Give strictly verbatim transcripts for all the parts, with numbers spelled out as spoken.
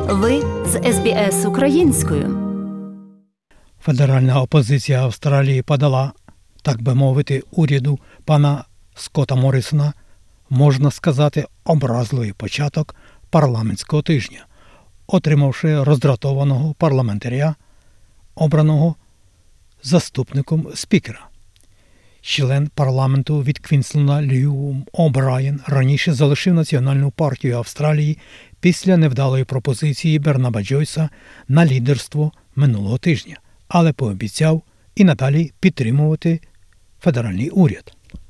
Ви з ес бі ес українською. Федеральна опозиція Австралії подала, так би мовити, уряду пана Скотта Моррісона, можна сказати, образливий початок парламентського тижня, отримавши роздратованого парламентаря, обраного заступником спікера. Член парламенту від Квінсленда Лью О'Брайен раніше залишив Національну партію Австралії після невдалої пропозиції Бернаба Джойса на лідерство минулого тижня, але пообіцяв і надалі підтримувати федеральний уряд.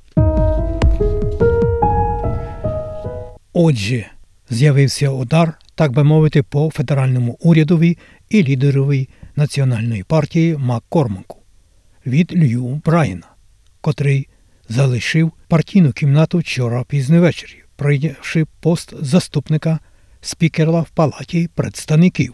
Отже, з'явився удар, так би мовити, по федеральному урядові і лідерові Національної партії Маккормаку від Лью Брайена, котрий залишив партійну кімнату вчора пізно ввечері, прийнявши пост заступника спікера в Палаті представників.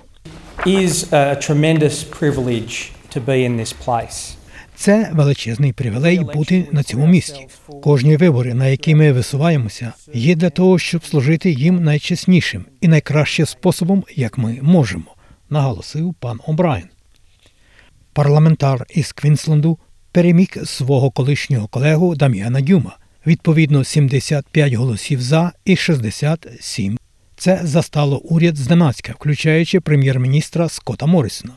Це величезний привілей бути на цьому місці. Кожні вибори, на які ми висуваємося, є для того, щоб служити їм найчеснішим і найкращим способом, як ми можемо, наголосив пан О'Брайен. Парламентар із Квінсленду переміг свого колишнього колегу Дам'яна Дюма, відповідно сімдесят п'ять голосів «за» і шістдесят сім. Це застало уряд зненацька, включаючи прем'єр-міністра Скотта Моррісона.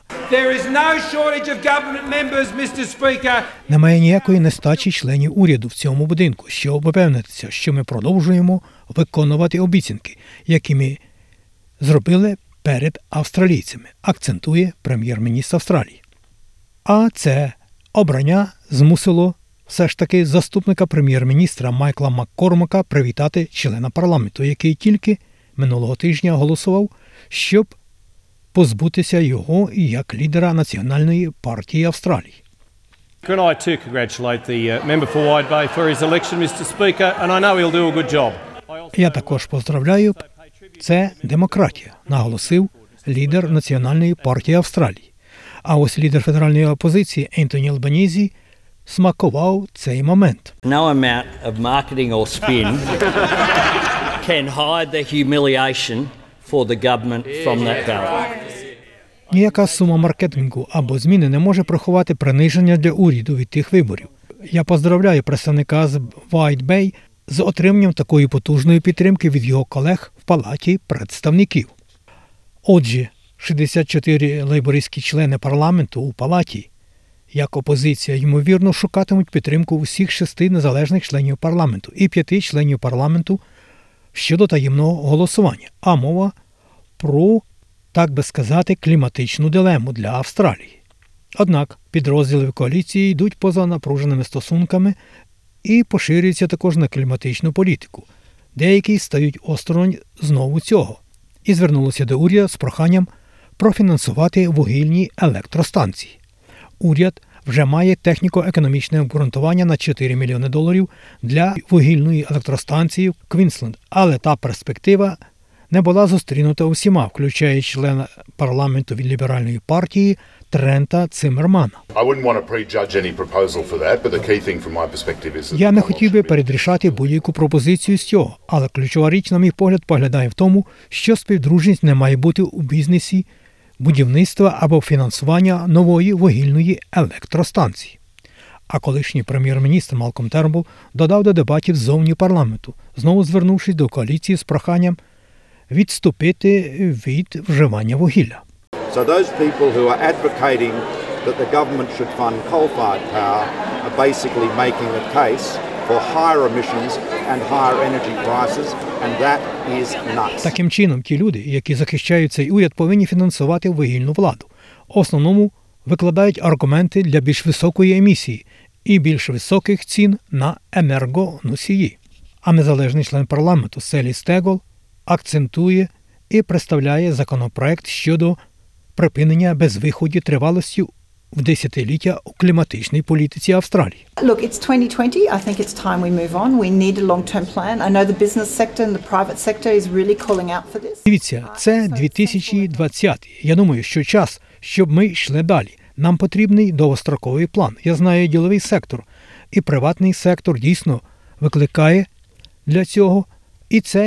Немає ніякої нестачі членів уряду в цьому будинку, щоб упевнитися, що ми продовжуємо виконувати обіцянки, які ми зробили перед австралійцями, акцентує прем'єр-міністр Австралії. А це обрання змусило все ж таки заступника прем'єр-міністра Майкла Маккормака привітати члена парламенту, який тільки минулого тижня голосував, щоб позбутися його як лідера Національної партії Австралії. Can I too congratulate the member for Wide Bay for his election, Mister Speaker, and I know he'll do a good job. Я також поздравляю. Це демократія, наголосив лідер Національної партії Австралії. А ось лідер федеральної опозиції Ентоні Албанізі смакував цей момент. No amount of marketing or spin can hide the humiliation for the government from that ballot. Ніяка сума маркетингу або зміни не може приховати приниження для уряду від тих виборів. Я поздравляю представника з Wide Bay з отриманням такої потужної підтримки від його колег в Палаті представників. Отже, шістдесят чотири лейбористські члени парламенту у Палаті, як опозиція, ймовірно, шукатимуть підтримку усіх шести незалежних членів парламенту і п'яти членів парламенту щодо таємного голосування, а мова про, так би сказати, кліматичну дилему для Австралії. Однак підрозділи в коаліції йдуть поза напруженими стосунками і поширюються також на кліматичну політику. Деякі стають осторонь знову цього і звернулися до уряду з проханням профінансувати вугільні електростанції. Уряд вже має техніко-економічне обґрунтування на чотири мільйони доларів для вугільної електростанції в Квінсленд, але та перспектива не була зустрінута усіма, включаючи члена парламенту від ліберальної партії Трента Циммермана. Я не хотів би передрішати будь-яку пропозицію з цього, але ключова річ, на мій погляд, поглядає в тому, що співдружність не має бути у бізнесі будівництва або фінансування нової вугільної електростанції. А колишній прем'єр-міністр Малком Тернбул додав до дебатів ззовні парламенту, знову звернувшись до коаліції з проханням відступити від вживання вугілля. So those people who are advocating that the government should fund coal-fired power are basically making a case for higher emissions and higher energy prices, and that is nuts. Таким чином, ті люди, які захищають цей уряд, повинні фінансувати вугільну владу. В основному викладають аргументи для більш високої емісії і більш високих цін на енергоносії. А незалежний член парламенту Селі Стегол акцентує і представляє законопроект щодо припинення безвиходів тривалості в десятиліття у кліматичній політиці Австралії. Look, it's twenty twenty. I think it's time we move on. We need a long-term plan. I know the business sector and the private sector is really calling out for this. Дивіться, це дві тисячі двадцятий. Я думаю, що час, щоб ми йшли далі. Нам потрібний довгостроковий план. Я знаю, діловий сектор і приватний сектор дійсно викликає для цього, і це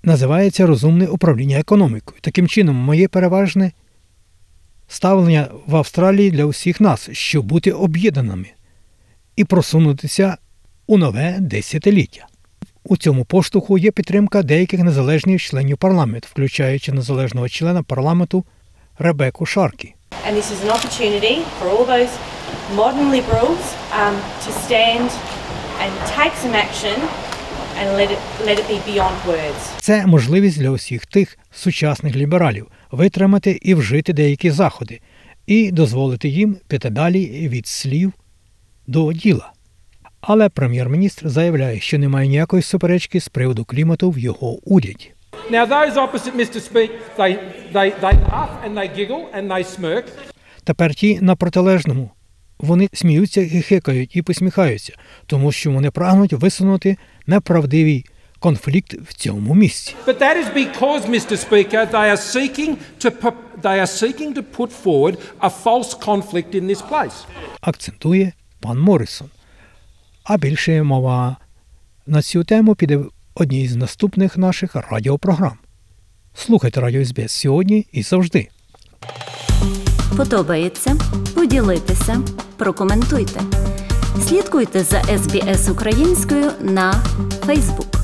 називається розумне управління економікою. Таким чином, моє переважне ставлення в Австралії для усіх нас, щоб бути об'єднаними і просунутися у нове десятиліття. У цьому поштовху є підтримка деяких незалежних членів парламенту, включаючи незалежного члена парламенту Ребекку Шаркі. And this is an opportunity for all those modern Liberals um, to stand and take some action and let it, let it be beyond words. Це можливість для усіх тих сучасних лібералів витримати і вжити деякі заходи і дозволити їм піти далі від слів до діла. Але прем'єр-міністр заявляє, що немає ніякої суперечки з приводу клімату в його уряді. Now those opposite Mister Speaker, they, they, they laugh and they giggle and they smirk. Тепер ті на протилежному. Вони сміються, хихикають і посміхаються, тому що вони прагнуть висунути неправдивий конфлікт в цьому місці. But that is because, Mister Speaker, they are seeking to pu- they are seeking to put forward a false conflict in this place. Акцентує пан Моррисон. А більше мова на цю тему піде в одній з наступних наших радіопрограм. Слухайте Радіо ес бі ес сьогодні і завжди. Подобається? Поділіться, прокоментуйте. Слідкуйте за ес бі ес українською на Facebook.